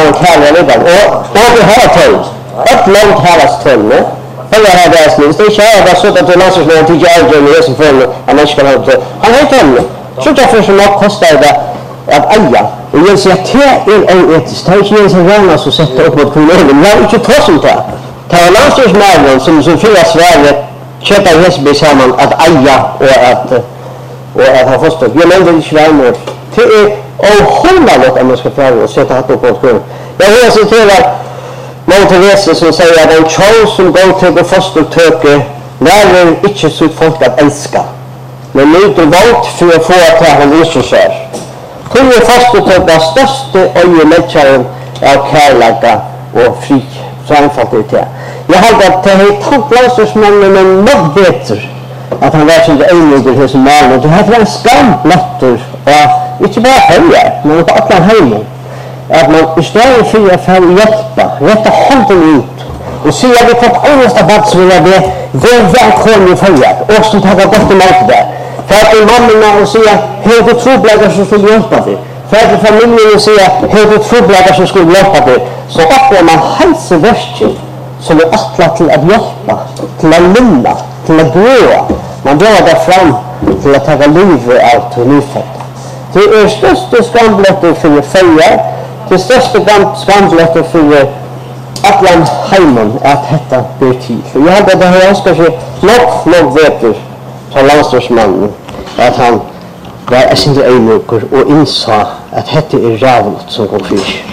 man kärlek redan. Och det här tull. Ett långt härlas tull. Eller här väsning. Det är kärlek att så att du lansar som till Georgien i resten för att man ska ha det. Han har tull. Så därför så nog kostar det att äga. Och jag säger att det är oetiskt. Det är inte ens en värna som sätter upp mot kommunen. Jag har inte kostat det. Det var landstingsmännen som fyra Sverige köpa i Hässelby samman att äga och att ha förstått. Jag nämnde inte svärmord. Det är ohållandet om man ska färga och sätta hatt upp mot kommunen. Jag vill citera Moder Teresa som säger att en tjej som går till fostertöke lärer inte sitt folk att älska. Men nyter våld för att få att ta hon Jesus är. Kunde fostertöke var största öjemättaren av kärleka och fri. Så einfalt är det. Jag har att det är tanklandsmännen men nog bättre att han var som det eniga i som mannen. Det här var en skamblätter och inte bara höjer, men på alla hemmen. Att man istället för att hjälpa, rätta handen ut och se att vi på ett annat bad så vill jag det är välkommen och följa och som tar gott emot det. För att mammorna och säga hur du trobläggar som skulle hjälpa dig. För att familjen och säga hur du trobläggar som skulle hjälpa dig. Så öppnar man hälsovärsten som är attlat till att hjälpa, till att lilla, till att gröa. Man drar där fram till att ta livet av till nyfödda. Det är största skamblätter för följa. Det största skamblätter för alla heimen att detta blir tid. För jag hade det här önskar sig nog veter från landstingsmannen att han var sin egenlukker och insåg att detta är rävligt som går fisk.